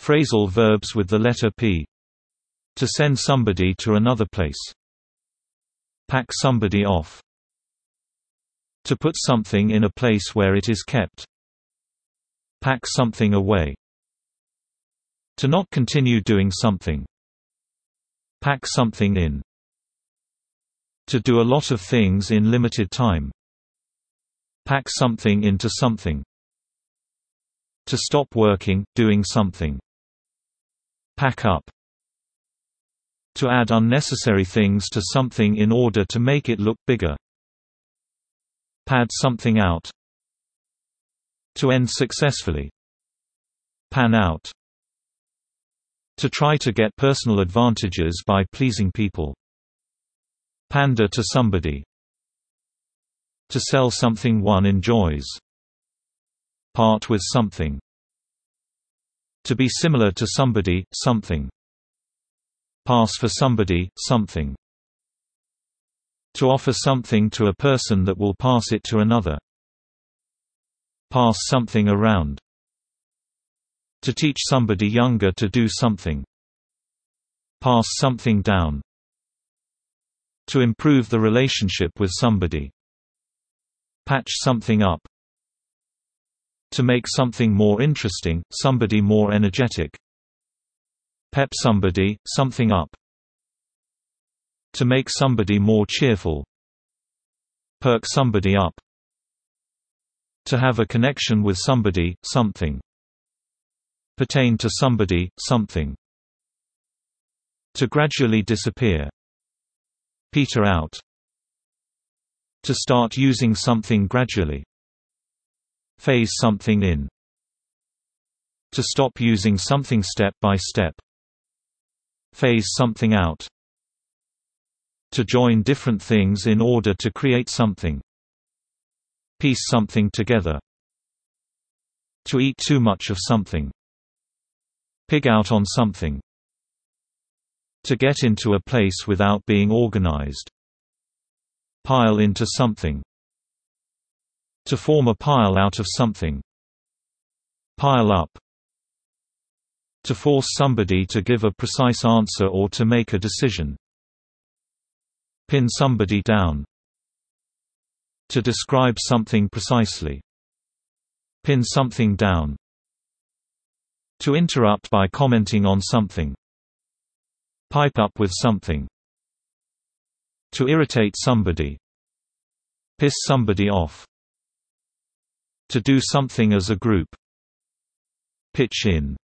Phrasal verbs with the letter P. To send somebody to another place. Pack somebody off. To put something in a place where it is kept. Pack something away. To not continue doing something. Pack something in. To do a lot of things in limited time. Pack something into something. To stop working, doing something. Pack up. To add unnecessary things to something in order to make it look bigger. Pad something out. To end successfully. Pan out. To try to get personal advantages by pleasing people. Pander to somebody. To sell something one enjoys. Part with something. To be similar to somebody, something. Pass for somebody, something. To offer something to a person that will pass it to another. Pass something around. To teach somebody younger to do something. Pass something down. To improve the relationship with somebody. Patch something up. To make something more interesting, somebody more energetic. Pep somebody, something up. To make somebody more cheerful. Perk somebody up. To have a connection with somebody, something. Pertain to somebody, something. To gradually disappear. Peter out. To start using something gradually. Phase something in. To stop using something step by step. Phase something out. To join different things in order to create something. Piece something together. To eat too much of something. Pig out on something. To get into a place without being organized. Pile into something. To form a pile out of something. Pile up. To force somebody to give a precise answer or to make a decision. Pin somebody down. To describe something precisely. Pin something down. To interrupt by commenting on something. Pipe up with something. To irritate somebody. Piss somebody off. To do something as a group. Pitch in.